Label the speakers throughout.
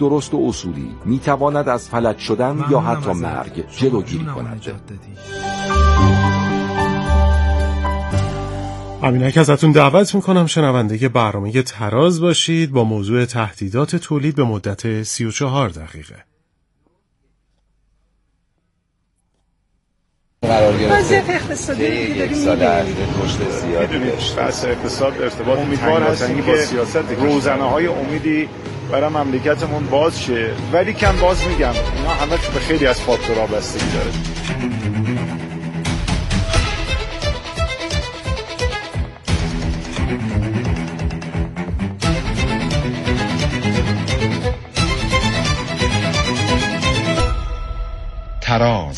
Speaker 1: درست و اصولی میتواند از فلج شدن یا حتی مرگ جلوگیری کند.
Speaker 2: همینک ازتون دعوت میکنم شنونده برنامه تراز باشید با موضوع تهدیدات تولید به مدت 34 دقیقه.
Speaker 3: قرار گرفته اقتصادی یک سال از رشد زیادی
Speaker 4: بحث اقتصاد ارتباط امیدوار هستیم که روزنه‌های امیدی برای مملکتمون باز شه، ولی کم باز میگم اینا همه به خیلی از فاکتورها بستگی داره.
Speaker 5: تراز.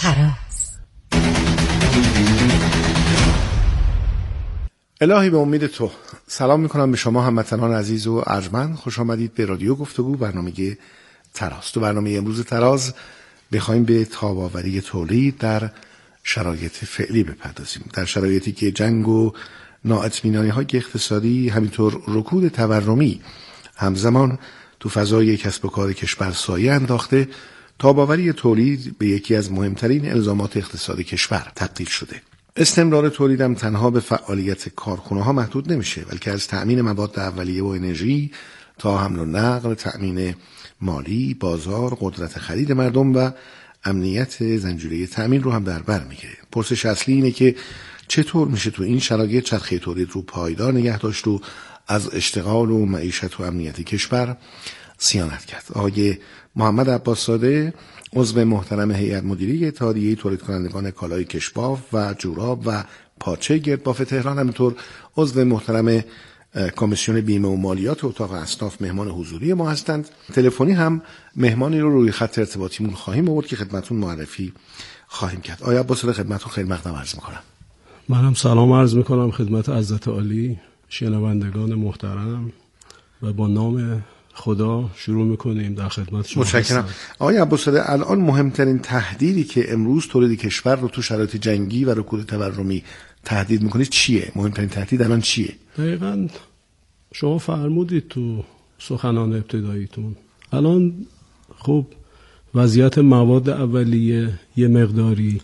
Speaker 6: الهی به امید تو. سلام میکنم به شما هموطنان عزیز و ارجمند. خوش آمدید به رادیو گفتگو، برنامه تراز. تو برنامه امروز تراز بخوایم به تاب‌آوری تولید در شرایط فعلی بپردازیم، در شرایطی که جنگ و نااطمینانی‌های اقتصادی، همینطور رکود تورمی همزمان تو فضای کسب و کار کشور سایه انداخته. تاب‌آوری تولید به یکی از مهمترین الزامات اقتصاد کشور تبدیل شده. استمرار تولید هم تنها به فعالیت کارخانه‌ها محدود نمیشه، بلکه از تأمین مواد اولیه و انرژی تا حمل و نقل، تأمین مالی، بازار، قدرت خرید مردم و امنیت زنجیره تأمین رو هم در بر میگیره. پرسش اصلی اینه که چطور میشه تو این شرایط چرخه تولید رو پایدار نگه داشت و از اشتغال و معیشت و امنیت کشور صیانت کرد. آقای محمد عباس‌زاده، عضو محترم هیئت مدیره اتحادیه تولید کنندگان کالای کشباف و جوراب و پارچه گردباف تهران، همینطور عضو محترم کمیسیون بیمه و مالیات اتاق اصناف مهمان حضوری ما هستند. تلفنی هم مهمانی رو روی خط ارتباطیمون خواهیم آورد که خدمتتون معرفی خواهیم کرد. آقای عباس‌زاده، خدمتتون خیلی مقدم عرض می‌کنم.
Speaker 7: منم سلام عرض می‌کنم خدمت حضرت عالی، شنوندگان محترم، و با نام خدا شروع میکنیم در خدمت شما.
Speaker 6: متشکرم. آقای عباس‌زاده، الان مهمترین تهدیدی که امروز تولید کشور رو تو شرایط جنگی و رکود تورمی تهدید میکنه چیه؟ مهمترین تهدید الان چیه؟
Speaker 7: دقیقاً شما فرمودید تو سخنان ابتداییتون. الان خب وضعیت مواد اولیه یه مقداری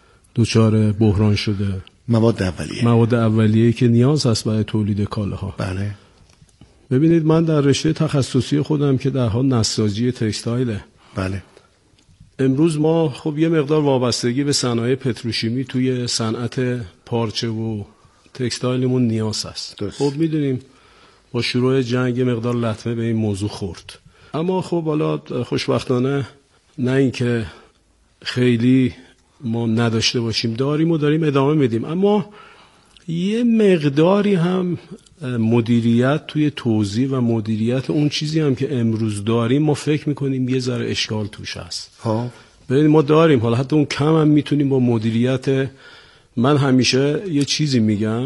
Speaker 7: دچار بحران شده. مواد اولیه که نیاز هست برای تولید کالاها.
Speaker 6: بله.
Speaker 7: ببینید، من در رشته تخصصی خودم که در حال نساجی تکستایله.
Speaker 6: بله.
Speaker 7: امروز ما خب یه مقدار وابستگی به صنایع پتروشیمی توی صنعت پارچه و تکستایلمون نیاز هست. خب میدونیم با شروع جنگ یه مقدار لطمه به این موضوع خورد، اما خب حالا خوشبختانه نه اینکه خیلی ما نداشته باشیم، داریم و داریم ادامه میدیم، اما یه مقداری هم مدیریت توی توزیع و مدیریت اون چیزی هم که امروز داریم ما فکر میکنیم یه ذره اشکال توش هست. ببینید ما داریم، حالا حتی اون کم هم میتونیم با مدیریت. من همیشه یه چیزی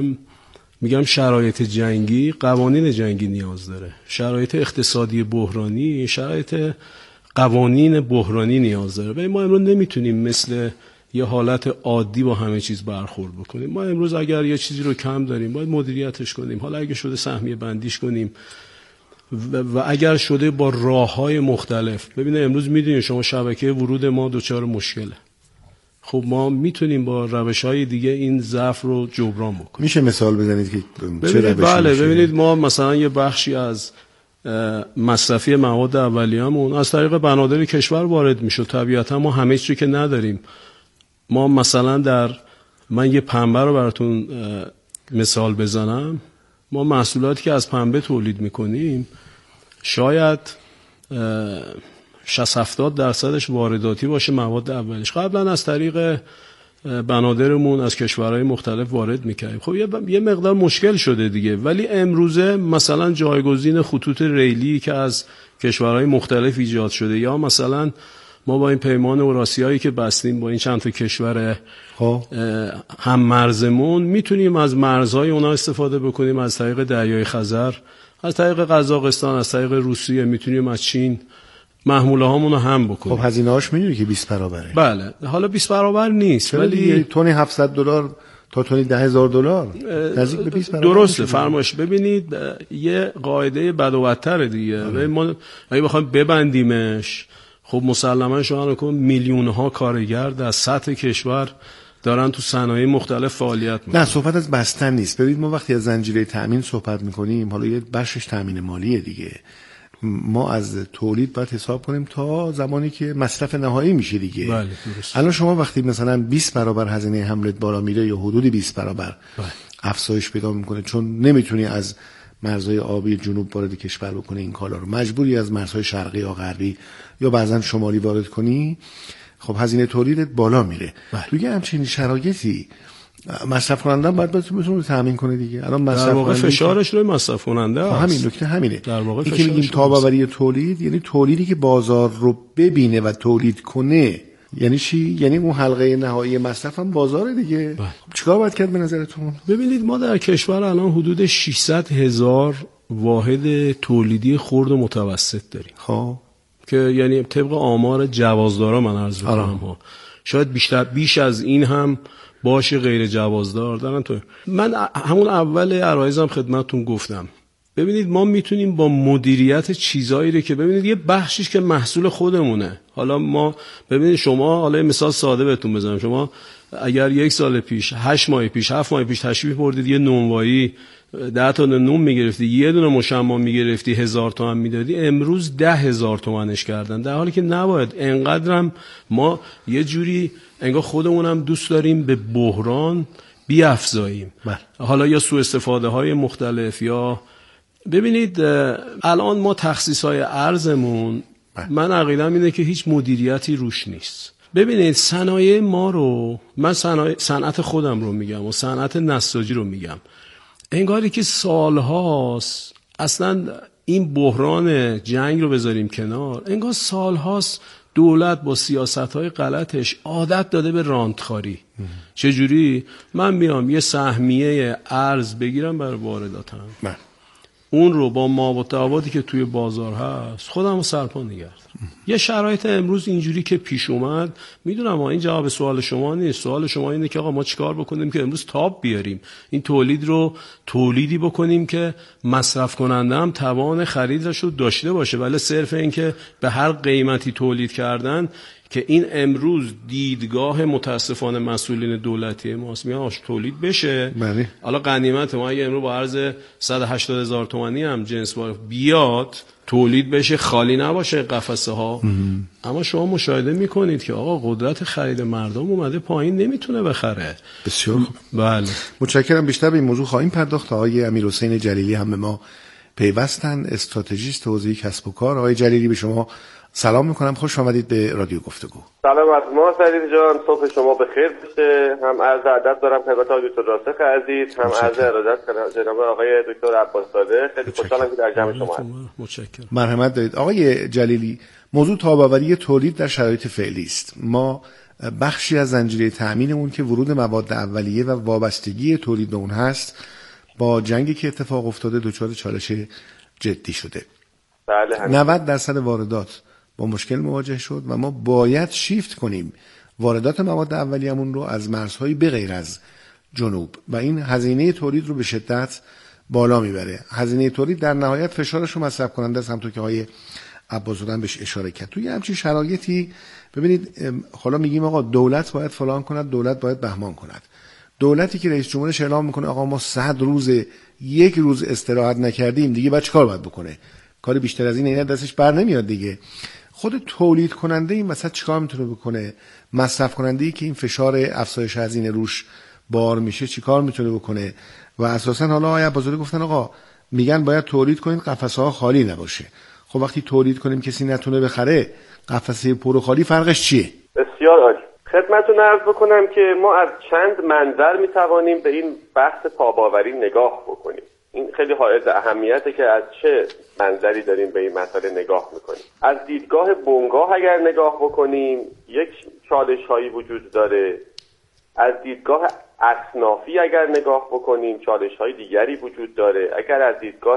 Speaker 7: میگم شرایط جنگی قوانین جنگی نیاز داره، شرایط اقتصادی بحرانی شرایط قوانین بحرانی نیاز داره. ببین ما امروز نمیتونیم مثل یه حالت عادی با همه چیز برخورد بکنیم. ما امروز اگر یه چیزی رو کم داریم باید مدیریتش کنیم، حالا اگه شده سهمیه بندیش کنیم و اگر شده با راه‌های مختلف. ببینید امروز میدونید شما شبکه ورود ما دچار مشکله، خب ما میتونیم با روش‌های دیگه این ضعف رو جبران بکنیم.
Speaker 6: میشه مثال بزنید که چه روشی؟
Speaker 7: بله، ببینید ما مثلا یه بخشی از مصرفی مواد اولیه‌مون از طریق بنادر کشور وارد میشه. طبیعتا ما همه چیزی که نداریم. ما مثلا من یه پنبه رو براتون مثال بزنم. ما محصولاتی که از پنبه تولید میکنیم شاید 60-70% وارداتی باشه، مواد اولیش. قبلا از طریق بنادرمون از کشورهای مختلف وارد میکردیم. خب یه مقدار مشکل شده دیگه، ولی امروزه مثلا جایگزین خطوط ریلی که از کشورهای مختلف ایجاد شده، یا مثلا ما با این پیمان اوراسیایی که بستیم با این چند تا کشور هم مرزمون میتونیم از مرزهای اونا استفاده بکنیم، از طریق دریای خزر، از طریق قزاقستان، از طریق روسیه، میتونیم از چین محموله هامون رو هم بکنیم.
Speaker 6: خب هزینه هاش میدونی که 20 برابره.
Speaker 7: بله، حالا 20 برابر نیست،
Speaker 6: ولی تونی $700 تا تونی $10,000 نزدیک به 20 برابر.
Speaker 7: درسته فرمایش. ببینید یه قاعده بد و بدتر دیگه. ما اگه بخوایم ببندیمش، خب مسلما شما رو میلیون ها کارگر در سطح کشور دارن تو صنایع مختلف فعالیت میکنن.
Speaker 6: نه صحبت از بستن نیست. ببینید ما وقتی از زنجیره تامین صحبت میکنیم، حالا یه بخشش تامین مالیه دیگه، ما از تولید باید حساب کنیم تا زمانی که مصرف نهایی میشه دیگه.
Speaker 7: بله درست.
Speaker 6: الان شما وقتی مثلا 20 برابر هزینه حملت بالا میره یا حدود 20 برابر افزایش پیدا میکنه، چون نمیتونی از مرزهای آبی جنوب وارد کشور بکنه این کالا رو، مجبوری از مرزهای شرقی یا غربی یا بعضا شمالی وارد کنی، خب هزینه تولیدت بالا میره. توی همچین شرایطی مصرف کننده باید بتونه تامین کنه دیگه. الان مصرف
Speaker 7: در واقع فشارش روی مصرف کننده است.
Speaker 6: همین نکته همینه.
Speaker 7: در واقع
Speaker 6: این که میگیم تاباوری تولید یعنی تولیدی که بازار رو ببینه و تولید کنه. یعنی چی؟ یعنی اون حلقه نهایی مصرف هم بازاره دیگه. خب چیکار باید کرد به نظرتون؟
Speaker 7: ببینید ما در کشور الان حدود 600,000 واحد تولیدی خرد و متوسط داریم.
Speaker 6: خب
Speaker 7: که یعنی طبق آمار جوازدارا من عرض می‌کنم ها، شاید بیش از این هم باشه غیر جوازدار دارن. تو من همون اول عرایزم خدمتتون گفتم، ببینید ما میتونیم با مدیریت چیزایی رو که ببینید یه بخشیش که محصول خودمونه. حالا ما ببینید شما، حالا مثال ساده بهتون بزنم، شما اگر 1 سال پیش 8 ماه پیش 7 ماه پیش تشریف بردید یه نونوایی 10 تا نون میگرفتی، یه دونه مشمع میگرفتی 1000 تومان میدادی، امروز 10,000 تومانش کردن، در حالی که نباید. انقدرم ما یه جوری انگار خودمونم دوست داریم به بحران بیافزاییم، حالا یا سوء استفاده های مختلف. یا ببینید الان ما تخصیص های ارزمون، من عقیدم اینه که هیچ مدیریتی روش نیست. ببینید صنایع ما رو، من صنعت خودم رو میگم و صنعت نساجی رو میگم، انگاری که سالهاست، اصلا این بحران جنگ رو بذاریم کنار، انگار سالهاست دولت با سیاست‌های غلطش عادت داده به رانتخاری. چجوری؟ من میام یه سهمیه ارز بگیرم برای وارداتم، اون رو با مابطعاتی که توی بازار هست خودم رو سرپا نگردم. یه شرایط امروز اینجوری که پیش اومد، میدونم این جواب سوال شما نیست. سوال شما اینه که آقا ما چیکار بکنیم که امروز تاب بیاریم، این تولید رو تولیدی بکنیم که مصرف کننده هم توان خریدش رو داشته باشه، ولی صرف این که به هر قیمتی تولید کردن، که این امروز دیدگاه متاسفانه مسئولین دولتی ماست، میگن تولید بشه. حالا غنیمت ما اگه امروز با عرض 180,000 تومانی هم جنس بیاد تولید بشه، خالی نباشه قفسه ها، اما شما مشاهده میکنید که آقا قدرت خرید مردم اومده پایین، نمیتونه بخره.
Speaker 6: بسیار خوب.
Speaker 7: بله
Speaker 6: متشکرم. بیشتر به این موضوع خواهیم پرداخت. آقای امیرحسین جلیلی هم به ما پیوستن، استراتژیست حوزه کسب و کار. آقای جلیلی به شما سلام میکنم، خوش آمدید به رادیو گفتگو.
Speaker 5: سلام از ما سعید جان، صبح شما بخیر باشه. هم عرض ادب دارم خدمت آقای دکتر راسخ عزیز، هم عرض ارادت جناب آقای دکتر عباس صادق. خیلی خوشحالم که در جمع شما هستم.
Speaker 7: متشکرم.
Speaker 6: مرحمت دارید. آقای جلیلی، موضوع تاباوری تولید در شرایط فعلی است. ما بخشی از زنجیره تامینمون که ورود مواد اولیه و وابستگی تولید به اون هست، با جنگی که اتفاق افتاده دچار چالش جدی شده.
Speaker 5: بله
Speaker 6: 90% واردات با مشکل مواجه شد و ما باید شیفت کنیم واردات مواد اولیه‌مون رو از مرزهای بغیر از جنوب، و این هزینه تولید رو به شدت بالا میبره. هزینه تولید در نهایت فشارش رو مصرف کننده است، همونطور که آقای عباس‌زاده بهش اشاره کرد. توی همچین شرایطی ببینید، حالا میگیم آقا دولت باید فلان کند، دولت باید بهمان کند. دولتی که رئیس جمهورش اعلام میکنه آقا ما 100 روز 1 روز استراحت نکردیم، دیگه بعد چیکار باید بکنه؟ کار بیشتر از این دستش بر نمیاد دیگه. خود تولید کننده این وسط چیکار میتونه بکنه؟ مصرف کننده‌ای که این فشار افزایش هزینه روش بار میشه چیکار میتونه بکنه؟ و اساسا حالا آقای عباس‌زاده گفتن آقا میگن باید تولید کنین قفسه‌ها خالی نباشه. خب وقتی تولید کنیم کسی نتونه بخره، قفسه پر و خالی فرقش چیه؟
Speaker 5: بسیار عالی. خدمتتون عرض بکنم که ما از چند منظر میتوانیم به این بحث تاباوری نگاه بکنیم. این خیلی حائز اهمیته که از چه منظری داریم به این مسئله نگاه میکنیم. از دیدگاه بنگاه اگر نگاه بکنیم یک چالش‌هایی وجود داره. از دیدگاه اصنافی اگر نگاه بکنیم چالش‌های دیگری وجود داره. اگر از دیدگاه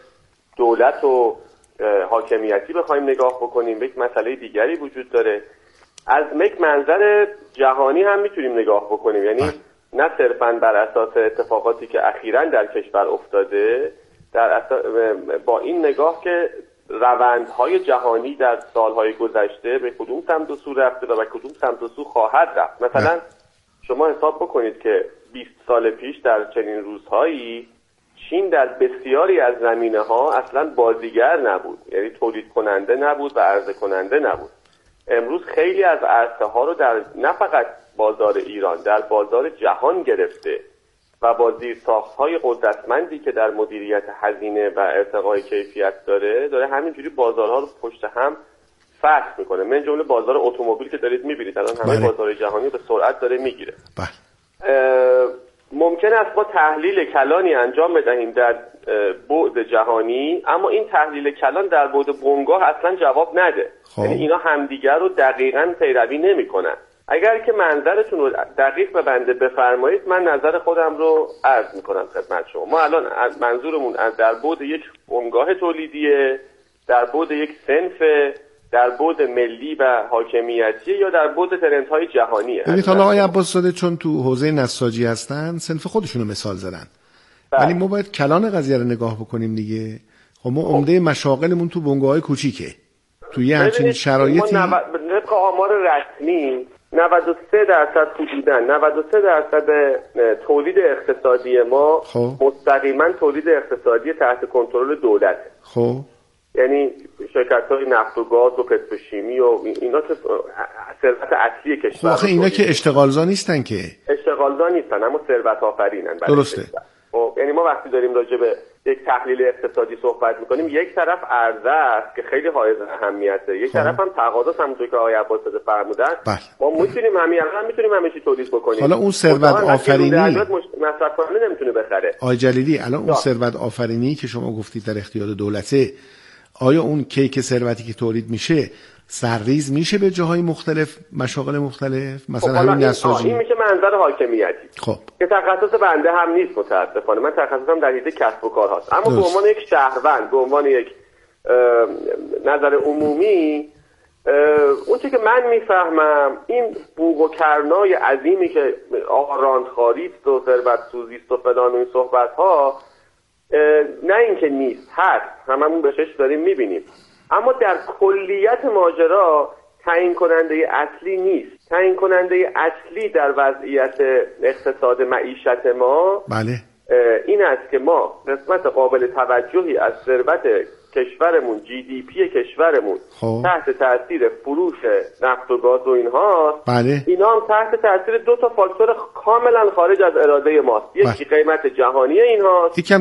Speaker 5: دولت و حاکمیتی بخوایم نگاه بکنیم یک مسئله دیگری وجود داره. از یک منظر جهانی هم میتونیم نگاه بکنیم، یعنی نه صرفاً بر اساس اتفاقاتی که اخیراً در کشور افتاده، با این نگاه که روندهای جهانی در سالهای گذشته به کدوم سمت و سو رفته و به کدوم سمت و سو خواهد رفت. مثلا شما حساب بکنید که 20 سال پیش در چنین روزهایی چین در بسیاری از زمینه‌ها اصلا بازیگر نبود، یعنی تولید کننده نبود و عرضه کننده نبود. امروز خیلی از عرصه‌ها رو در نه فقط بازار ایران، در بازار جهان گرفته و با زیرساخت‌های قدرتمندی که در مدیریت هزینه و ارتقای کیفیت داره همینجوری بازارها رو پشت هم فتح میکنه. من جمله بازار اتومبیل که دارید میبینید الان همه بازار جهانی به سرعت داره میگیره. ممکن است ما تحلیل کلانی انجام بدهیم در بعد جهانی، اما این تحلیل کلان در بعد بنگاه اصلا جواب نده. یعنی اینا همدیگر رو دقیقاً پیروی نمی‌کنن. اگر که منظرتون رو دقیق به بنده بفرمایید، من نظر خودم رو عرض میکنم خدمت شما. ما الان منظورمون در بعد یک بنگاه تولیدیه، در بعد یک صنف، در بعد ملی و حاکمیتی، یا در بعد ترندهای جهانیه.
Speaker 6: ببینید حالا آقای عباس‌زاده چون تو حوزه نساجی هستن، صنف خودشونو مثال زدن، ولی ما باید کلان قضیه رو نگاه بکنیم دیگه. خب ما عمده مشاغلمون تو بنگاه‌های کوچیکه، تو یه همچین شرایطی
Speaker 5: طبق آمار رسمی 93% حدوداً 93% تولید اقتصادی ما مستقیما تولید اقتصادی تحت کنترل دولته.
Speaker 6: خب
Speaker 5: یعنی شرکت‌های نفت و گاز و پتروشیمی و اینا که ثروت اصلی کشور.
Speaker 6: آخه اینا که اشتغالزا نیستن، که
Speaker 5: اشتغالزا نیستن اما ثروت آفرینن.
Speaker 6: درسته.
Speaker 5: یعنی ما وقتی داریم راجع به یک تحلیل اقتصادی صحبت میکنیم، یک طرف عرضه است که خیلی حائز اهمیته، یک طرف هم تقاضاست، همونطور که آقای عباس‌زاده فرمودن. ما میتونیم میتونیم همه چی تولید بکنیم.
Speaker 6: حالا اون ثروت آفرینی
Speaker 5: مصرف کننده نمیتونه بخره.
Speaker 6: آقای جلیلی الان اون ثروت آفرینی که شما گفتید در اختیار دولته، آیا اون کیک ثروتی که تولید میشه سرریز میشه به جاهای مختلف، مشاغل مختلف؟ مثلا همین نساجی.
Speaker 5: این میشه منظر حاکمیتی.
Speaker 6: خب
Speaker 5: که تخصص بنده هم نیست متاسفانه. من تخصصم در حوزه کسب و کار هست، اما به عنوان یک شهروند، به عنوان یک نظر عمومی، اون چیزی که من میفهمم این بوق و کرنای عظیمی که آقا راندخواریست و ثروت سوزیست و فلان و این صحبت ها، نه اینکه نیست، هست، هممون بهش داریم میبینیم، اما در کلیت ماجرا تعیین کننده اصلی نیست. تعیین کننده اصلی در وضعیت اقتصاد معیشت ما این است که ما قسمت قابل توجهی از ثروت کشورمون، GDP کشورمون تحت تاثیر فروش نفت و گاز و اینها، اینا هم تحت تاثیر دو تا فاکتور کاملا خارج از اراده ماست. یکی قیمت جهانی اینهاست،
Speaker 6: یکی هم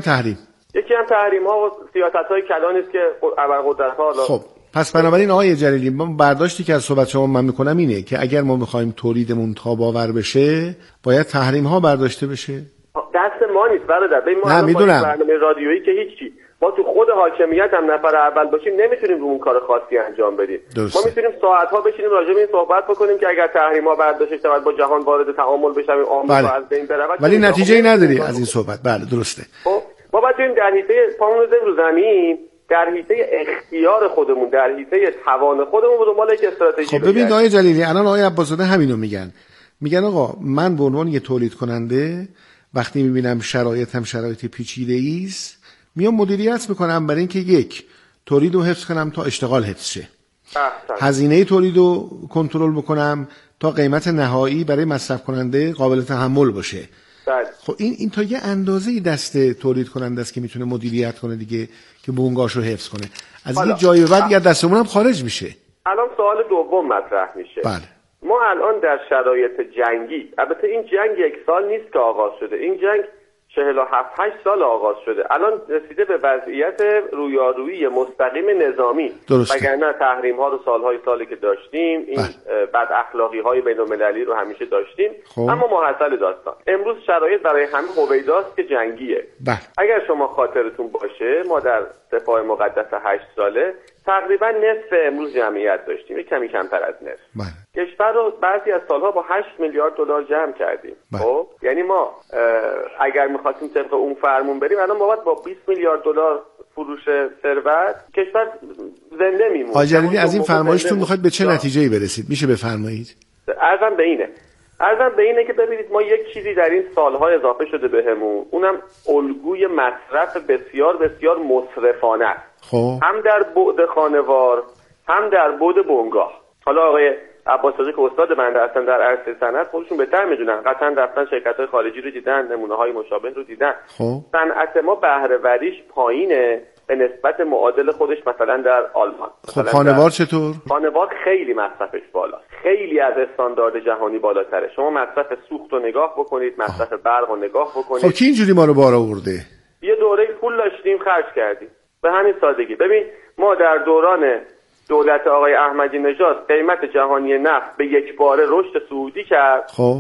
Speaker 6: تحریم
Speaker 5: ها و سیاست‌های کلانی است که ابرقدرت‌ها.
Speaker 6: خب پس بنابراین آقای جلیلی، من برداشتی که از صحبت شما من میکنم اینه که اگر ما میخوایم تولیدمون تاب‌آور بشه، باید تحریم ها برداشته بشه.
Speaker 5: دست ما نیست برادر. ببین ما برنامه رادیویی که هیچی، ما تو خود حاکمیت هم نفر اول باشیم نمیتونیم رو اون کار خاصی انجام بدیم. ما میتونیم ساعت‌ها بشینیم راجع به این صحبت بکنیم که اگر تحریم‌ها برداشته شود با جهان وارد تعامل بشیم، آمریکا از بین برود،
Speaker 6: ولی نتیجه‌ای نداری از این صحبت. بله درسته.
Speaker 5: خب ما باید بریم در حیطه پامون رو زمین، در حیطه اختیار خودمون، در حیطه توان خودمون به دنبال یک استراتژی.
Speaker 6: خب ببین آقای جلیلی، الان آقای عباس‌زاده همینو میگن آقا من به عنوان یه تولید کننده وقتی میبینم شرایطم شرایط پیچیده‌ای است، میام مدیریت میکنم برای اینکه یک، تولیدو حفظ کنم تا اشتغال حفظ شه، هزینه تولیدو کنترل بکنم تا قیمت نهایی برای مصرف کننده قابل تحمل باشه. خب این تا یه اندازه‌ای دست تولید کننده است که میتونه مدیریت کنه دیگه، که بونگاشو حفظ کنه. از یه جای بعد دیگه دستمون هم خارج میشه.
Speaker 5: الان سوال دوم مطرح میشه. ما الان در شرایط جنگی، البته این جنگ یک سال نیست که آغاز شده، این جنگ 47-8 سال آغاز شده، الان رسیده به وضعیت رویارویی مستقیم نظامی. وگرنه تحریم ها رو سالی که داشتیم، این بد اخلاقی های بین المللی رو همیشه داشتیم. اما محصل داستان امروز شرایط برای همه هویداست که جنگیه. اگر شما خاطرتون باشه ما در سپاه مقدس 8 ساله تقریبا نصف امروز جمعیت داشتیم، یک کمی کمتر از نصف. کشور رو بعضی از سالها با 8 میلیارد دلار جمع کردیم. خب یعنی ما اگر می‌خواستیم طبق اون فرمون بریم، الان ما باید با 20 میلیارد دلار فروش ثروت کشور زنده میمونه.
Speaker 6: آقای جلیلی از این فرمایشتون می‌خواید به چه نتیجه‌ای برسید؟ میشه بفرمایید؟
Speaker 5: عرضم به اینه، عرضم به اینه که ببینید ما یک چیزی در این سالها اضافه شده بهمون، اونم الگوی مصرف بسیار بسیار مصرفانه است.
Speaker 6: خب
Speaker 5: هم در بعد خانوار هم در بعد بنگاه. حالا آقای عباس‌آقا که استاد بنده هستن در عرصه صنعت خودشون بهتر میدونن، قطعا رفتن شرکت‌های خارجی رو دیدن، نمونه‌های مشابه رو دیدن.
Speaker 6: خب
Speaker 5: صنعت ما بهره‌وریش پایینه به نسبت معادل خودش مثلا در آلمان.
Speaker 6: خب خانوار چطور؟
Speaker 5: خانوار خیلی مصرفش بالاست، خیلی از استاندارد جهانی بالاتره. شما مصرف سوخت رو نگاه بکنید، مصرف برق رو نگاه بکنید.
Speaker 6: خب کی اینجوری ما رو بار آورده؟
Speaker 5: یه دوره پول داشتیم خرج کردیم، به همین سادگی. ببین ما در دوران دولت آقای احمدی نژاد قیمت جهانی نفت به یک باره رشد صعودی کرد.
Speaker 6: خب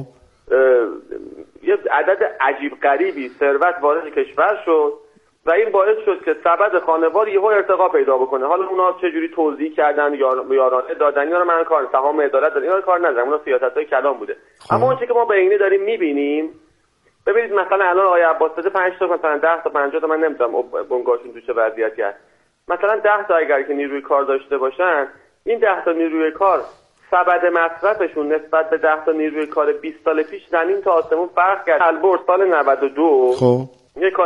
Speaker 5: یه عدد عجیب غریبی ثروت وارد کشور شد و این باعث شد که سبد خانوار یهو ارتقا پیدا بکنه. حالا اونا چه جوری توضیح کردن، یارانه دادن، اینا رو من کار سهام عدالت دادن، اینا رو کار ندارم، اونا سیاست‌های کلام بوده. اما اون چیزی که ما به عینی داریم می‌بینیم، ببینید مثلا الان آقای عباس‌زاده 5 تا مثلا 10 تا 50 تا من نمی‌دونم بنگاهشون تو چه وضعیتی هست. مثلا 10 تا اگر که نیروی کار داشته باشن، این 10 تا نیروی کار سبد مصرفشون نسبت به 10 تا نیروی کار 20 سال پیش زمین تا آسمون فرق کرد. البرز سال 92
Speaker 6: خب
Speaker 5: یه کار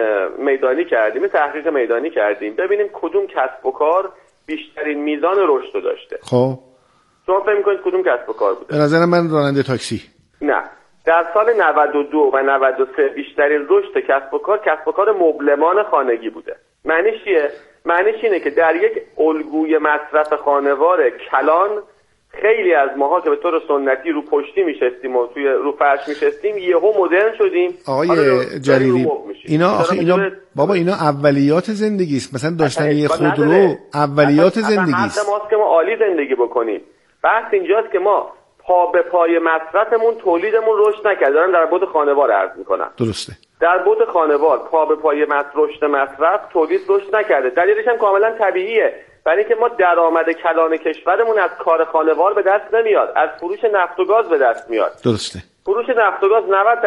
Speaker 5: میدانی کردیم، یه تحقیق میدانی کردیم ببینیم کدوم کسب و کار بیشترین میزان رشد داشته.
Speaker 6: خب
Speaker 5: شما فکر می‌کنید کدوم کسب و کار بوده؟
Speaker 6: به نظر من راننده تاکسی.
Speaker 5: نه، در سال 92 و 93 بیشترین رشد کسب و کار مبلمان خانگی بوده. معنیش چیه؟ معنیش اینه که در یک الگوی مصرف خانوار کلان خیلی از ماها که به طور سنتی رو پشتی میشستیم و توی رو فرش میشستیم یهو مدرن شدیم.
Speaker 6: آقای جلیلی اینا بابا اینا اولیات زندگی است. مثلا داشتن یه خودرو اولیات زندگی است.
Speaker 5: حق ماست که ما عالی زندگی بکنیم. بحث اینجاست که ما پا به پای مصرفمون تولیدمون رشد نکرد. دارن در بعد خانوار عرض میکنن.
Speaker 6: درسته.
Speaker 5: در بعد خانوار پا به پای رشد مصرف تولید رشد نکرده. دلیلش هم کاملا طبیعیه. برای اینکه ما درآمد کلان کشورمون از کار خانوار به دست نمیاد، از فروش نفت و گاز به دست میاد.
Speaker 6: درسته.
Speaker 5: فروش نفت و گاز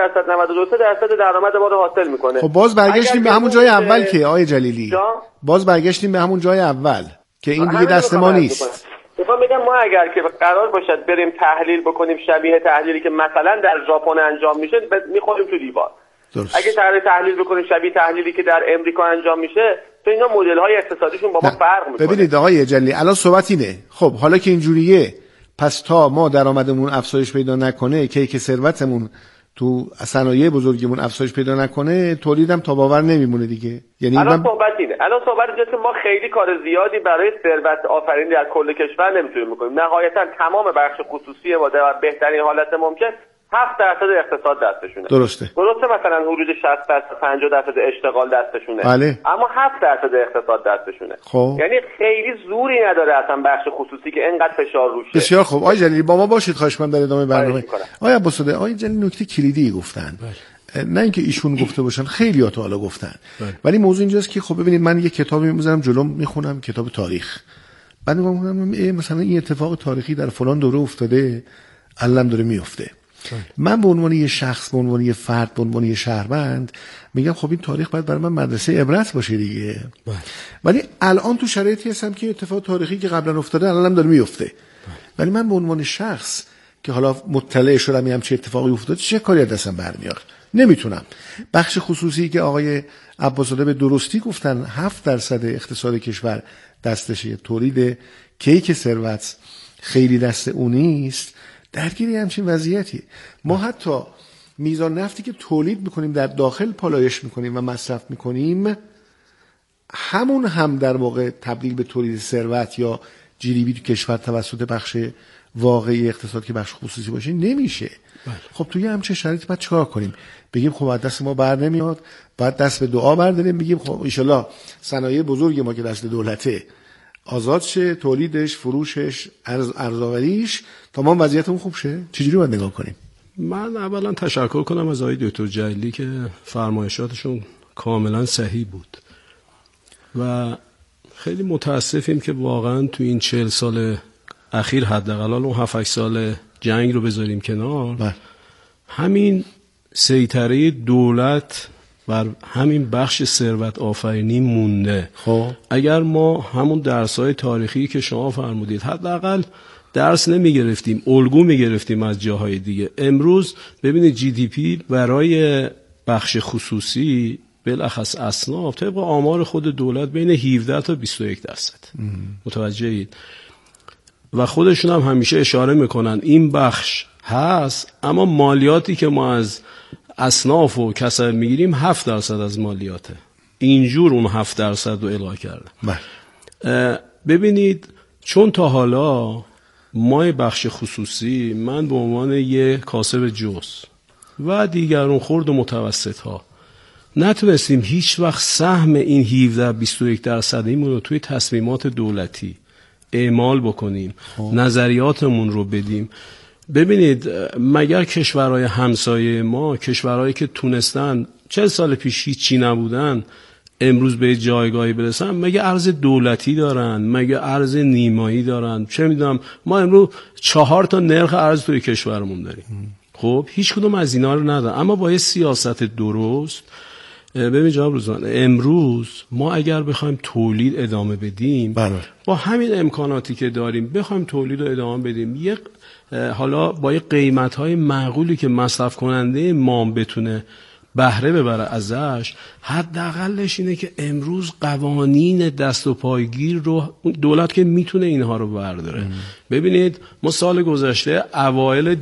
Speaker 5: 90% 92% درآمد ما رو حاصل میکنه.
Speaker 6: خب باز برگشتیم به همون جای اول که آقای جلیلی. باز برگشتیم به همون جای اول که این دیگه دست ما نیست.
Speaker 5: میخوام بگم ما اگر که قرار باشد بریم تحلیل بکنیم شبیه تحلیلی که مثلا در ژاپن انجام میشه میخوریم تو دیوار.
Speaker 6: درست.
Speaker 5: اگه تحلیل بکنیم شبیه تحلیلی که در امریکا انجام میشه تو اینا مدل‌های اقتصادیشون با ما فرق میکنه.
Speaker 6: ببینید آقای جلیلی الان صحبت اینه، خب حالا که اینجوریه پس تا ما درآمدمون افزایش پیدا نکنه، کیک ثروتمون تو صنایع بزرگمون افزایش پیدا نکنه، تولیدم تا باور نمیمونه دیگه. یعنی
Speaker 5: الان صحبت اینه، الان صحبت اینه که ما خیلی کار زیادی برای ثروت آفرینی در کل کشور نمیتونیم بکنیم. نهایتا تمام بخش خصوصی ما در بهترین حالت ممکن 7% اقتصاد دستشونه.
Speaker 6: درسته
Speaker 5: مثلا حدود 60% 50% اشتغال دستشونه.
Speaker 6: بله.
Speaker 5: اما 7% اقتصاد دستشونه.
Speaker 6: خب
Speaker 5: یعنی خیلی زوری نداره اصلا بخش خصوصی که اینقدر فشار روشه.
Speaker 6: بسیار خوب. آقای جلیلی با ما باشید خواهش می‌کنم در ادامه برنامه. آقای عباس‌زاده، آقای جلیلی نکته کلیدی گفتن. نه اینکه ایشون گفته باشن، خیلی‌ها تا حالا گفتن. ولی موضوع اینجاست که خب ببینید من یه کتابی می‌ذارم جلوم میخونم، کتاب تاریخ. بعد میگم مثلا این اتفاق تاریخی در فلان دوره افتاده، الان داره میفته. من به عنوان یه شخص، به عنوان یه فرد، به عنوان یه شهروند میگم خب این تاریخ باید برای من مدرسه عبرت باشه دیگه. ولی الان تو شرایطی هستم که اتفاق تاریخی که قبلا افتاده الانم داره میفته. ولی من به عنوان شخص که حالا مطلع شدم یه همچین اتفاقی افتاده چه کاری از دستم برمیاد؟ نمیتونم. بخش خصوصی که آقای عباس‌زاده به درستی گفتن 7% اقتصاد کشور دستشه، تولید کیک ثروت خیلی دست اون نیست، درگیری همچین وضعیتی. ما حتی میزان نفتی که تولید میکنیم در داخل پالایش میکنیم و مصرف میکنیم، همون هم در واقع تبدیل به تولید ثروت یا جی دی پی تو کشور توسط بخش واقعی اقتصاد که بخش خصوصی باشه نمیشه. خب توی همچین شرایطی باید چیکار کنیم؟ بگیم خب دست ما بر نمیاد، باید دست به دعا برداریم، بگیم خب ان شاءالله صنایع بزرگ ما که دست دولته آزاد شه، تولیدش، فروشش، ارزآوریش، تمام وضعیتمون خوب شه. چجوری باید نگاه کنیم؟
Speaker 7: من اولا تشکر کنم از آقای دکتر جلیلی که فرمایشاتشون کاملا صحیح بود و خیلی متاسفیم که واقعا تو این 40 سال اخیر حداقل اون 7-8 سال جنگ رو بذاریم کنار، همین سیطره دولت بر همین بخش ثروت آفرینی مونده.
Speaker 6: خب
Speaker 7: اگر ما همون درس‌های تاریخی که شما فرمودید حداقل درس نمی‌گرفتیم، الگو می‌گرفتیم از جاهای دیگه. امروز ببینید جی دی پی برای بخش خصوصی بالاخص اصناف طبق آمار خود دولت بین 17 تا 21%. متوجهید؟ و خودشون هم همیشه اشاره میکنن این بخش هست، اما مالیاتی که ما از اصناف و کسب میگیریم 7% از مالیاته. اینجور اون 7% رو الغا کردن. ببینید چون تا حالا ما بخش خصوصی، من به عنوان یک کاسب جز و دیگرون خرد و متوسط ها نتونستیم هیچ وقت سهم این 17-21% رو توی تصمیمات دولتی اعمال بکنیم، نظریاتمون رو بدیم. ببینید مگر کشورهای همسایه ما، کشورهایی که تونستن 40 سال پیش هیچی نبودن امروز به جایگاهی برسن، مگه ارز دولتی دارن؟ مگه ارز نیمایی دارن؟ چه میدونم، ما امروز 4 تا نرخ ارز توی کشورمون داریم. خب هیچ کدوم از اینا رو ندارن، اما با یه سیاست درست. ببین جناب روزان، امروز ما اگر بخوایم تولید ادامه بدیم با همین امکاناتی که داریم بخوایم تولید رو ادامه بدیم، حالا با یه قیمت‌های معقولی که مصرف کننده ما بتونه بهره ببره ازش، حداقلش اینه که امروز قوانین دست و پایگیر رو دولت که میتونه اینها رو برداره. ببینید ما سال گذشته اوایل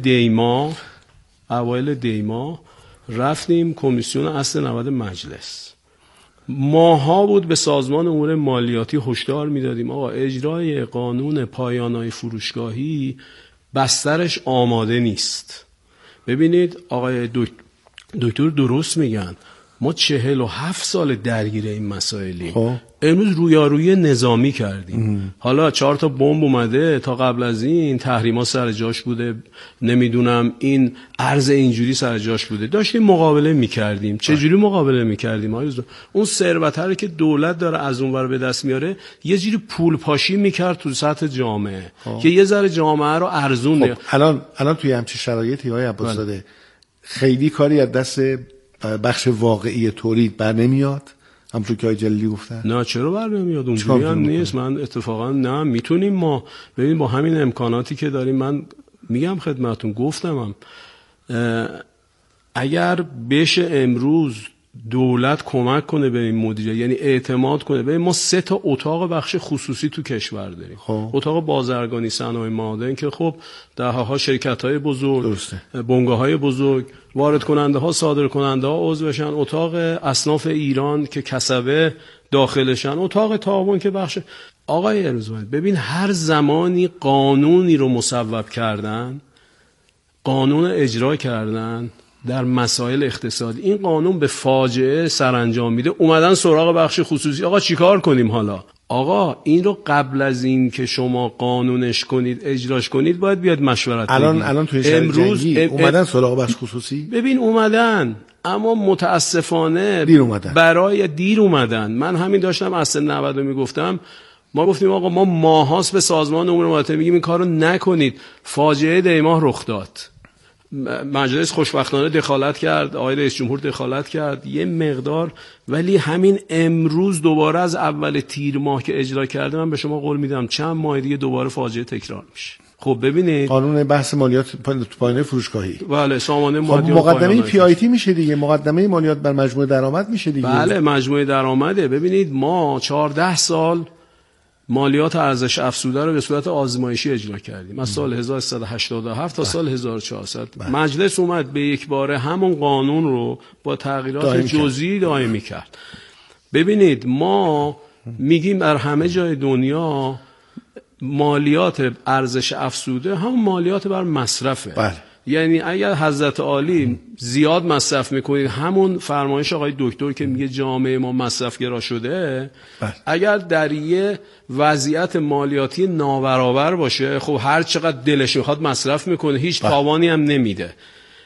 Speaker 7: دیما رفتیم کمیسیون اصل 90 مجلس، ماها بود به سازمان امور مالیاتی هشدار میدادیم آقا اجرای قانون پایان‌های فروشگاهی بسترش آماده نیست. ببینید آقای دکتر درست میگن، ما 47 سال درگیر این مسائلیم. امروز رویارویی نظامی کردیم. حالا 4 تا بمب اومده، تا قبل از این تحریما سر جاش بوده، نمیدونم این ارز اینجوری سر جاش بوده، داشتیم مقابله میکردیم. چه جوری مقابله میکردیم؟ اون ثروت رو که دولت داره از اونور به دست میاره یه جوری پول پاشی میکرد تو سطح جامعه که یه ذره جامعه رو ارزون.
Speaker 6: الان توی همچین شرایطی های عباسزاده خیلی کاری از دست بخش واقعی تولید بر نمیاد، همونطور که آقای جلیلی گفتن. نه چرا بر نمیاد؟ اونجوری هم نیست. من اتفاقا نه، میتونیم ما ببین با همین امکاناتی که داریم، من میگم خدمتتون، گفتمم اگر بشه امروز دولت کمک کنه به این مدیریت، یعنی اعتماد کنه. ببین ما 3 تا اتاق بخش خصوصی تو کشور داریم. اتاق بازرگانی صنایع معادن که خب دهها شرکت‌های بزرگ، بنگاه‌های بزرگ، وارد کننده ها، صادر کننده ها عضو بشن. اتاق اصناف ایران که کسبه داخلشن. اتاق تعاون که بخش. آقای ارزوان ببین هر زمانی قانونی رو مصوب کردن، قانون اجرا کردن در مسائل اقتصادی، این قانون به فاجعه سرانجام میده. اومدن سراغ بخش خصوصی، آقا چیکار کنیم حالا؟ آقا این رو قبل از این که شما قانونش کنید، اجراش کنید، باید بیاد مشورت بگیرید. الان توی امروز اومدن سراغ بخش خصوصی.
Speaker 7: ببین اومدن، اما متاسفانه دیر اومدن. من همین داشتم اصل 90 رو میگفتم. ما گفتیم آقا ما ماهاست به سازمان امور مالیاتی میگیم این کارو نکنید. فاجعه دیماه رخ داد. مجلس خوشبختانه دخالت کرد، آقای رئیس جمهور دخالت کرد یه مقدار، ولی همین امروز دوباره از اول تیر ماه که اجرا کرده، من به شما قول میدم چند ماه دیگه دوباره فاجعه تکرار میشه. خب ببینید
Speaker 6: قانون بحث مالیات پایانه فروشگاهی،
Speaker 7: بله، سامانه مالیات
Speaker 6: مقدمه پی آی تی میشه دیگه، مقدمه مالیات بر مجموع درآمد میشه دیگه.
Speaker 7: بله مجموع درآمده. ببینید ما 14 سال مالیات ارزش افزوده رو به صورت آزمایشی اجرا کردیم، از سال 1387 تا سال 1400. مجلس اومد به یک باره همون قانون رو با تغییرات جزئی دائمی کرد. ببینید ما میگیم در همه جای دنیا مالیات ارزش افزوده همون مالیات بر مصرفه. یعنی اگر حضرت عالی زیاد مصرف میکنید، همون فرمایش آقای دکتر که میگه جامعه ما مصرفگرا شده، اگر در یه وضعیت مالیاتی نابرابر باشه، خب هر چقدر دلش میخواد مصرف میکنه، هیچ تاوانی هم نمیده.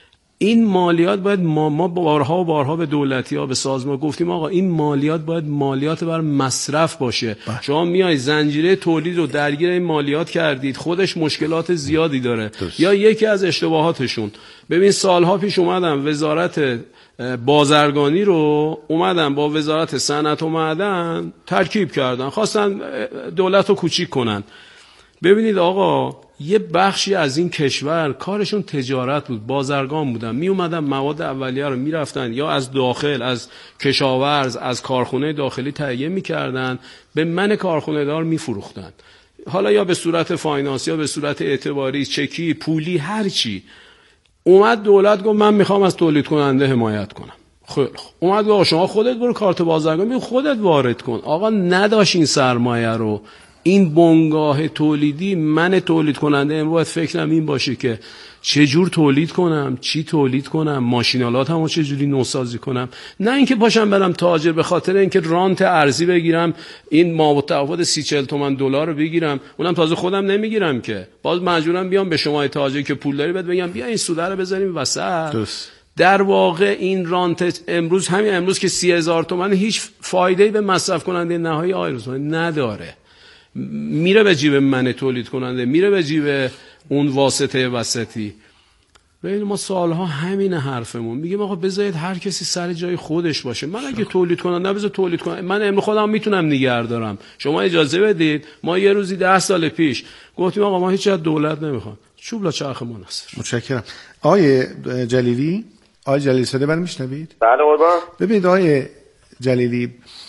Speaker 7: این مالیات باید ما بارها و بارها به دولتی‌ها به سازمان گفتیم آقا این مالیات باید مالیات بر مصرف باشه. شما میای زنجیره تولید رو درگیر این مالیات کردید، خودش مشکلات زیادی داره. یا یکی از اشتباهاتشون، ببین سالها پیش اومدن وزارت بازرگانی رو اومدن با وزارت صنعت و معدن ترکیب کردن، خواستن دولت رو کوچیک کنن. ببینید آقا یه بخشی از این کشور کارشون تجارت بود، بازرگان بودن، می اومدن مواد اولیه رو میرفتن یا از داخل از کشاورز از کارخونه داخلی تهیه میکردن به من کارخونه دار میفروختن، حالا یا به صورت فاینانس یا به صورت اعتباری، چکی، پولی، هر چی. اومد دولت گفت من میخوام از تولید کننده حمایت کنم. خیلی خوب. اومد گفت شما خودت برو کارت بازرگانی خودت وارد کن. آقا نداشت این سرمایه رو. این بنگاه تولیدی، من تولید کننده امروز فکرم این باشه که چه جور تولید کنم، چی تولید کنم، ماشینالاتمو چه جوری نوسازی کنم، نه اینکه پاشم برم تاجر به خاطر اینکه رانت ارزی بگیرم این متفاوت 30-40 تومن دلار رو بگیرم، اونم تازه خودم نمیگیرم که، باز مجبورم بیام به شما تاجر که پول داری بگم بیا این سوده رو بذاریم وسط. در واقع این رانت امروز همین امروز که 30,000 تومن هیچ فایده‌ای به مصرف کننده نهایی آیروزمان نداره. میره به جیب من تولید کننده، میره به جیب اون واسطه وسطی. ببین ما سالها همین حرفمون میگیم آقا بذارید هر کسی سر جای خودش باشه. من اگه تولید کنم نبذار تولید کنم، من امروز خودم میتونم نگه دارم، شما اجازه بدید. ما یه روزی 10 سال پیش گفتیم آقا ما هیچ از دولت نمیخوام، چوب لا چرخ منصر.
Speaker 6: متشکرم. آقای جلیلی، آقای جلیلی صدا من میشنوید؟
Speaker 5: بله قربان.
Speaker 6: ببینید آقای جلیلی،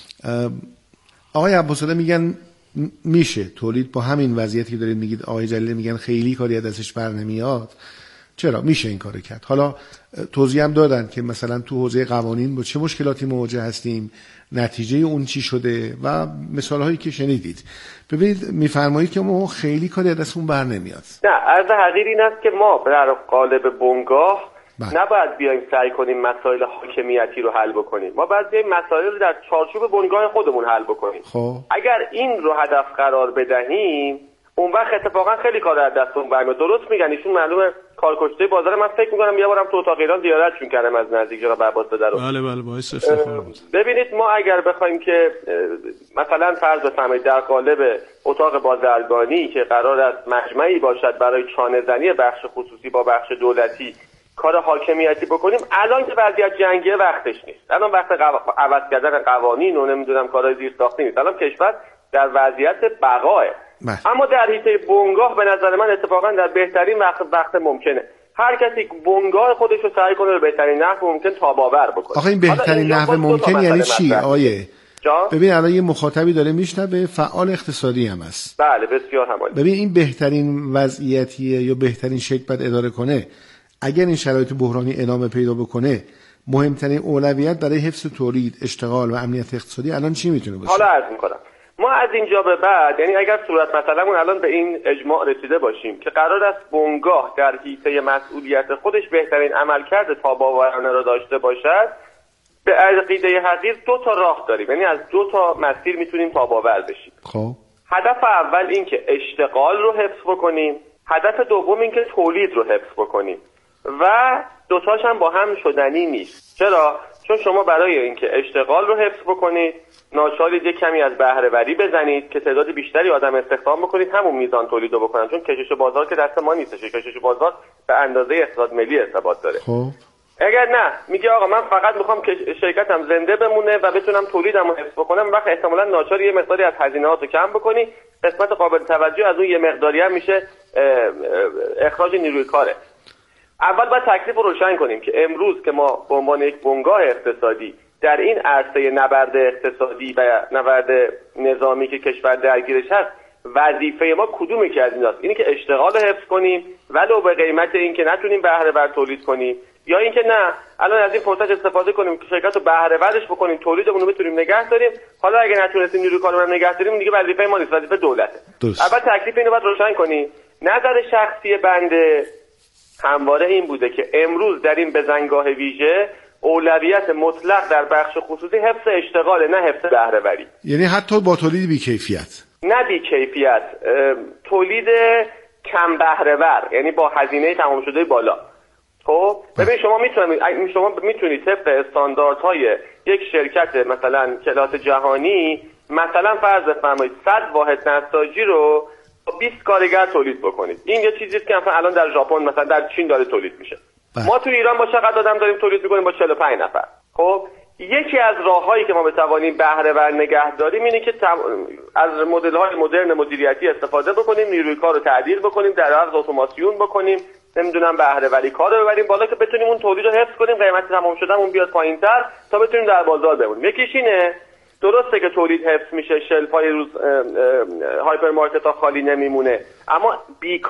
Speaker 6: آقای عباس‌زاده میگن میشه تولید با همین وضعیتی که دارید میگید، آقای جلیلی میگن خیلی کاری از دستش بر نمیاد. چرا میشه این کارو کرد؟ حالا توضیح هم دادن که مثلا تو حوزه قوانین با چه مشکلاتی مواجه هستیم، نتیجه اون چی شده و مثال هایی که شنیدید. ببینید میفرمایید که ما خیلی کاری از دستمون بر نمیاد. نه،
Speaker 5: عرض حقیر این است که ما در قالب بنگاه نباید بیایم سعی کنیم مسائل حاکمیتی رو حل بکنیم، ما باید بیایم مسائل رو در چارچوب بنگاه خودمون حل بکنیم. اگر این رو هدف قرار بدهیم اون وقت اتفاقا خیلی کار از دستمون برمیاد. درست میگن ایشون معلومه کارکشته بازار. من فکر میکنم یه بارم تو اتاق ایران زیارتشون کردم از نزدیک جناب عباس‌زاده رو.
Speaker 7: بله باعث افتخار بود.
Speaker 5: ببینید ما اگر بخوایم که مثلا فرض بفرمایید در قالب اتاق بازرگانی که قرار است مجمعی باشد برای چانه‌زنی بخش خصوصی با بخش دولتی کار حاکمیتی بکنیم، الان که وضعیت جنگیه وقتش نیست. الان وقت عوض کردن قوانین و نمیدونم کارهای زیرساختی نیست. الان کشور در وضعیت بقاه. اما در حیطه بنگاه به نظر من اتفاقا در بهترین وقت ممکنه هر کسی بنگاه خودش رو سعی کنه به بهترین نحو ممکن تاب‌آور بکنه.
Speaker 6: آخه این بهترین نحو ممکن یعنی چی آیه؟ ببین الان یه مخاطبی داره میشنوه، فعال اقتصادی هم است.
Speaker 5: بله بسیار همالی.
Speaker 6: ببین این بهترین وضعیتیه یا بهترین شکل باید اداره کنه. اگر این شرایط بحرانی ادامه پیدا بکنه، مهمترین اولویت برای حفظ تولید، اشتغال و امنیت اقتصادی الان چی میتونه باشه؟
Speaker 5: حالا عرض میکنم ما از اینجا به بعد، یعنی اگر صورت مثلا الان به این اجماع رسیده باشیم که قرار است بنگاه در حیطه مسئولیت خودش بهترین عملکرد تاب‌آورانه را داشته باشد، به عقیده حقیر 2 تا راه داریم، یعنی از 2 تا مسیر میتونیم تاب‌آور بشیم.
Speaker 6: خب
Speaker 5: هدف اول این که اشتغال رو حفظ بکنیم، هدف دوم این که تولید رو حفظ بکنیم و دوتاش هم با هم شدنی نیست. چرا؟ چون شما برای اینکه اشتغال رو حفظ بکنید ناچارید یک کمی از بهره وری بزنید که تعداد بیشتری آدم استخدام بکنید همون میزان تولید رو بکنن، چون کشش بازار که دست ما نیستش. کشش بازار به اندازه اقتصاد ملی ارتباط داره. اگر نه میگه آقا من فقط میخوام که شرکتم زنده بمونه و بتونم تولیدم رو حفظ بکنم، وقت احتمالاً ناچار یه مقداری از هزینه‌هات رو کم بکنی، قسمت قابل توجه از اون یه مقداری هم میشه اخراج نیروی کاره. اول باید تکلیف رو روشن کنیم که امروز که ما به عنوان یک بنگاه اقتصادی در این عرصه نبرد اقتصادی و نبرد نظامی که کشور درگیرش هست، وظیفه ما کدومه که از ایناست؟ اینی که اشتغال حفظ کنیم ولو به قیمت این که نتونیم بهره ور تولید کنیم، یا اینکه نه الان از این فرصت استفاده کنیم که شرکت رو بهره ورش بکنیم، تولیدمون رو بتونیم نگه داریم. حالا اگه نتونستیم نیروی کارمون رو نگه داریم دیگه وظیفه ما نیست، وظیفه دولته. اول تکلیف اینو باید روشن کنیم. نظر شخصی بنده همواره این بوده که امروز در این بزنگاه ویژه اولویت مطلق در بخش خصوصی حفظ اشتغال، نه حفظ بهره وری.
Speaker 6: یعنی حتی با تولید بی‌کیفیت،
Speaker 5: نه بی‌کیفیت، تولید کم بهره ور، یعنی با هزینه تمام شده بالا. خب ببین شما میتونید طبق استانداردهای یک شرکت مثلا کلاس جهانی مثلا فرض بفرمایید 100 واحد نساجی رو 20 کارگر تولید بکنید. این یه چیزیه که مثلا الان در ژاپن مثلا در چین داره تولید میشه. ما تو ایران با چقدر آدم داریم تولید میکنیم؟ با 45 نفر. خب یکی از راههایی که ما بتوانیم بهره ور نگه داریم اینه که از مدل‌های مدرن مدیریتی استفاده بکنیم، نیروی کار رو تعدیل بکنیم، در عوض اتوماسیون بکنیم، نمیدونم بهره وری کار رو ببریم بالا که بتونیم اون تولید رو حفظ کنیم، قیمت تمام شدن اون بیاد پایین‌تر تا بتونیم در بازار بمونیم. یکیش اینه، درسته که تولید حفظ میشه، شلف‌های روز هایپرمارکت‌ها خالی نمیمونه، اما